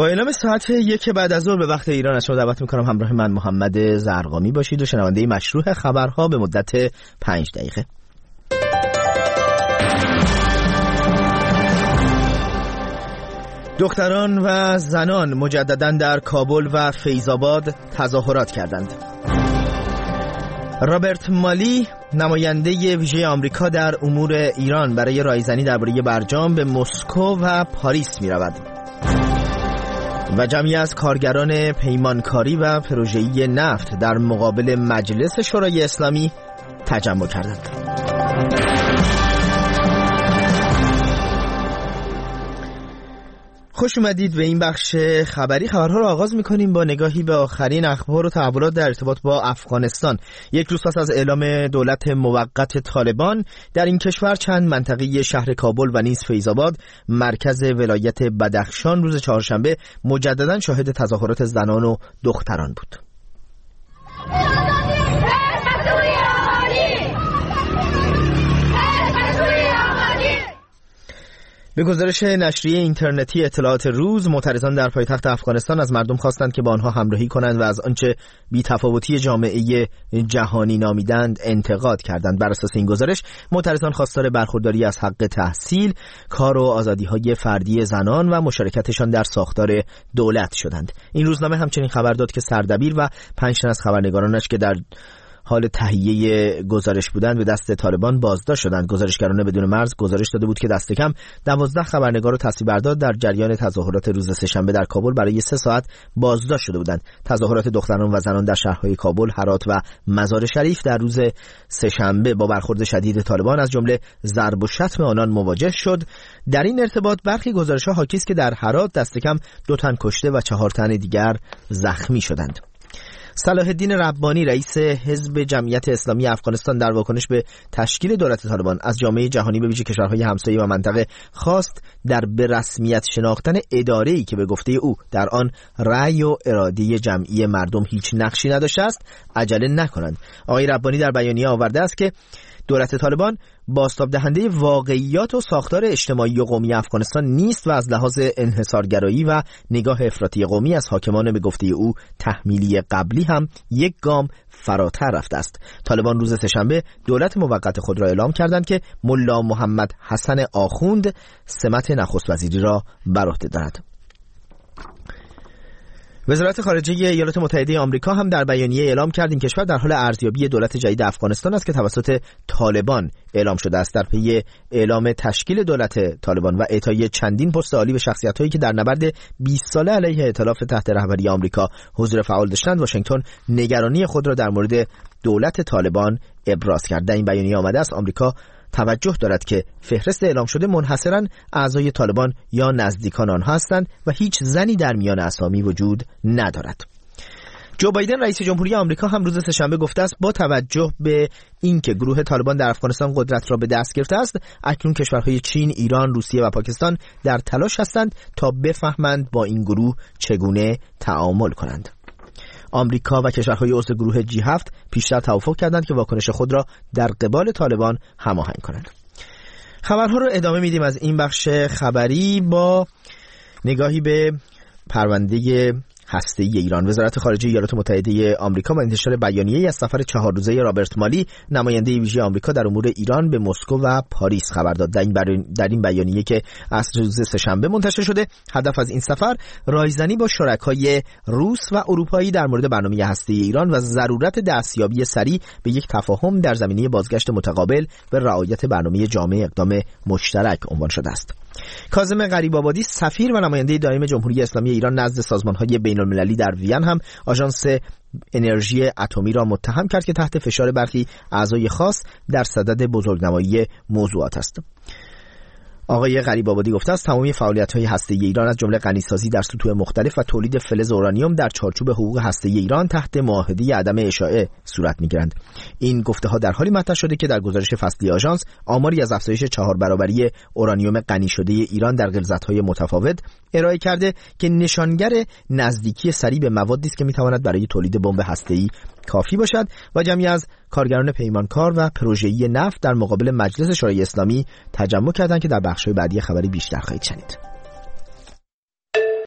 با اعلام ساعت 1 بعد از ظهر به وقت ایران از شما دعوت میکنم همراه من محمد زرقامی باشید و شنونده مشروع خبرها به مدت 5 دقیقه. دختران و زنان مجدداً در کابل و فیض‌آباد تظاهرات کردند. رابرت مالی نماینده ویژه آمریکا در امور ایران برای رایزنی درباره برجام به مسکو و پاریس می‌رود. و جمعی از کارگران پیمانکاری و پروژه‌ای نفت در مقابل مجلس شورای اسلامی تجمع کردند. خوش اومدید به این بخش خبری. خبرها رو آغاز می‌کنیم با نگاهی به آخرین اخبار و تحولات در ارتباط با افغانستان. یک روز پس از اعلام دولت موقت طالبان در این کشور، چند منطقه شهر کابل و نیز فیض‌آباد مرکز ولایت بدخشان روز چهارشنبه مجددا شاهد تظاهرات زنان و دختران بود. به گزارش نشریه اینترنتی اطلاعات روز، معترضان در پایتخت افغانستان از مردم خواستند که با آنها همراهی کنند و از آنچه بی‌تفاوتی جامعه جهانی نامیدند انتقاد کردند. بر اساس این گزارش، معترضان خواستار برخورداری از حق تحصیل، کار و آزادی‌های فردی زنان و مشارکتشان در ساختار دولت شدند. این روزنامه همچنین خبر داد که سردبیر و 5 تن از خبرنگارانش که در حال تهیه گزارش بودند به دست طالبان بازداشت شدند. گزارشگران بدون مرز گزارش داده بود که دست کم 12 خبرنگار و تصویربردار در جریان تظاهرات روز سه‌شنبه در کابل برای 3 ساعت بازداشت شده بودند. تظاهرات دختران و زنان در شهرهای کابل، هرات و مزار شریف در روز سه‌شنبه با برخورد شدید طالبان از جمله ضرب و شتم آنان مواجه شد. در این ارتباط برخی گزارش‌ها حاکی است که در هرات دست کم 2 تن کشته و 4 تن دیگر زخمی شدند. صلاح الدین ربانی، رئیس حزب جمعیت اسلامی افغانستان، در واکنش به تشکیل دولت طالبان از جامعه جهانی به ویژه کشورهای همسایه و منطقه خواست در به رسمیت شناختن اداره‌ای که به گفته او در آن رأی و اراده جمعی مردم هیچ نقشی نداشته است عجله نکنند. آقای ربانی در بیانیه آورده است که دولت طالبان بازتاب دهنده واقعیات و ساختار اجتماعی و قومی افغانستان نیست و از لحاظ انحصارگرایی و نگاه افراطی قومی از حاکمان به گفته او تحمیلی قبلی هم یک گام فراتر رفته است. طالبان روز سه‌شنبه دولت موقت خود را اعلام کردند که ملا محمد حسن آخوند سمت نخست وزیری را بر عهده دارد. وزارت خارجه ایالات متحده آمریکا هم در بیانیه اعلام کرد این کشور در حال ارزیابی دولت جدید افغانستان است که توسط طالبان اعلام شده است. در پی اعلام تشکیل دولت طالبان و اعطای چندین پست عالی به شخصیت‌هایی که در نبرد 20 ساله علیه ائتلاف تحت رهبری آمریکا حضور فعال داشتند، واشنگتن نگرانی خود را در مورد دولت طالبان ابراز کرد. در این بیانیه آمده است آمریکا توجه دارد که فهرست اعلام شده منحصراً اعضای طالبان یا نزدیکان آنها هستند و هیچ زنی در میان اسامی وجود ندارد. جو بایدن رئیس جمهوری آمریکا هم روز سه‌شنبه گفته است با توجه به اینکه گروه طالبان در افغانستان قدرت را به دست گرفته است، اکنون کشورهای چین، ایران، روسیه و پاکستان در تلاش هستند تا بفهمند با این گروه چگونه تعامل کنند. آمریکا و کشورهای عضو گروه G7 پیشتر توافق کردند که واکنش خود را در قبال طالبان هماهنگ کنند. خبرها رو ادامه میدیم از این بخش خبری با نگاهی به پرونده هسته‌ای ایران. وزارت خارجه ایالات متحده آمریکا با انتشار بیانیه‌ای از سفر 4 روزه رابرت مالی، نماینده ویژه آمریکا در امور ایران، به مسکو و پاریس خبر داد. در این بیانیه که از روز سه‌شنبه منتشر شده، هدف از این سفر رایزنی با شرکای روس و اروپایی در مورد برنامه هسته‌ای ایران و ضرورت دستیابی سریع به یک تفاهم در زمینه بازگشت متقابل به رعایت برنامه جامع اقدام مشترک عنوان شده است. کاظم غریب‌آبادی، سفیر و نماینده دائم جمهوری اسلامی ایران نزد سازمان‌های بین‌المللی در وین، هم آژانس انرژی اتمی را متهم کرد که تحت فشار برخی اعضای خاص در صدد بزرگنمایی موضوعات است. آقای غریب‌آبادی گفته است تمامی فعالیت‌های هسته‌ای ایران از جمله غنیسازی در سطوح مختلف و تولید فلز اورانیوم در چارچوب حقوق هسته‌ای ایران تحت معاهده عدم اشاعه صورت می‌گیرند. این گفته‌ها در حالی مطرح شده که در گزارش فصلی آژانس آماری از افزایش 4 برابری اورانیوم غنی شده ایران در غلظت‌های متفاوت ارائه کرده که نشانگر نزدیکی سریع به موادی است که می‌تواند برای تولید بمب هسته‌ای کافی باشد. و جمعی از کارگران پیمانکار و پروژه‌ای نفت در مقابل مجلس شورای اسلامی تجمع کردند که در بخش‌های بعدی خبری بیشتر خواهید شنید.